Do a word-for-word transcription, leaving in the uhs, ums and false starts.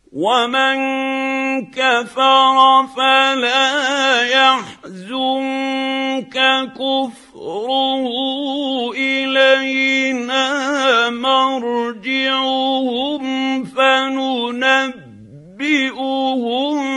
ومن كفر فلا يحزنك كفره إلينا مرجعهم فننبئهم